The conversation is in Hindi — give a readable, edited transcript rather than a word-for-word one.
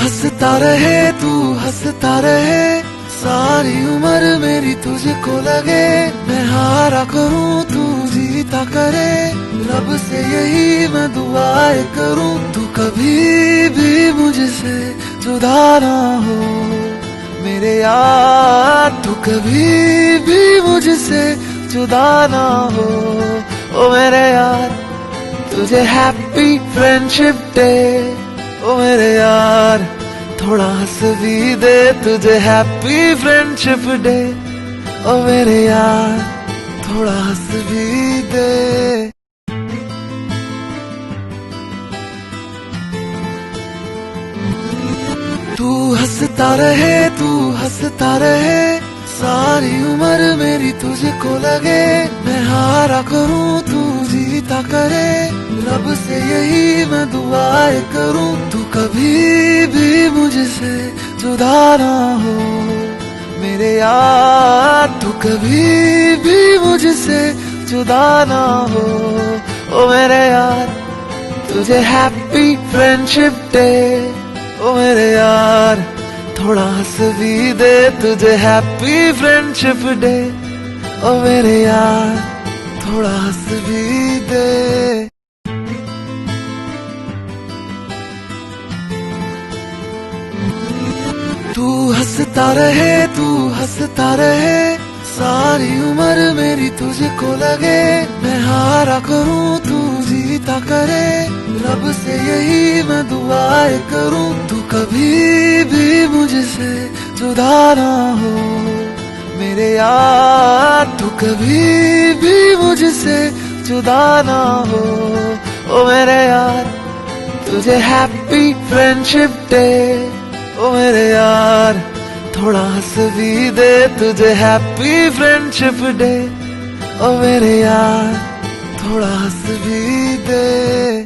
हंसता रहे, तू हंसता रहे, सारी उम्र मेरी तुझको लगे। मैं हारा करूं, तू जीता करे, रब से यही मैं दुआएं करूं। तू कभी भी मुझसे जुदा ना हो मेरे यार, तू कभी भी मुझसे जुदा ना हो ओ मेरे यार। तुझे हैप्पी फ्रेंडशिप डे ओ मेरे यार, थोड़ा हंस भी दे। तुझे हैप्पी फ्रेंडशिप डे ओ मेरे यार, थोड़ा हंस भी दे। तू हंसता रहे, तू हंसता रहे, सारी उम्र मेरी तुझको लगे। मैं हारा करूं, तू जीता करे, रब से यही मैं दुआएं करूं। तू कभी भी मुझसे जुदा ना हो मेरे यार, तू कभी भी मुझसे जुदा ना हो ओ मेरे यार। तुझे हैप्पी फ्रेंडशिप डे ओ मेरे यार, थोड़ा हंस भी दे। तुझे हैप्पी फ्रेंडशिप डे ओ मेरे यार, थोड़ा हंस भी दे। तू हंसता रहे, तू हंसता रहे, सारी उम्र मेरी तुझको लगे। मैं हारा करूं, तू जीता करे, रब से यही मैं दुआएं करूं। तू कभी भी मुझसे जुदा ना हो मेरे यार, तू कभी भी मुझसे जुदा ना हो ओ मेरे यार। तुझे हैप्पी फ्रेंडशिप डे ओ मेरे यार, थोड़ा हंस भी दे। तुझे हैप्पी फ्रेंडशिप डे ओ मेरे यार, थोड़ा हंस भी दे।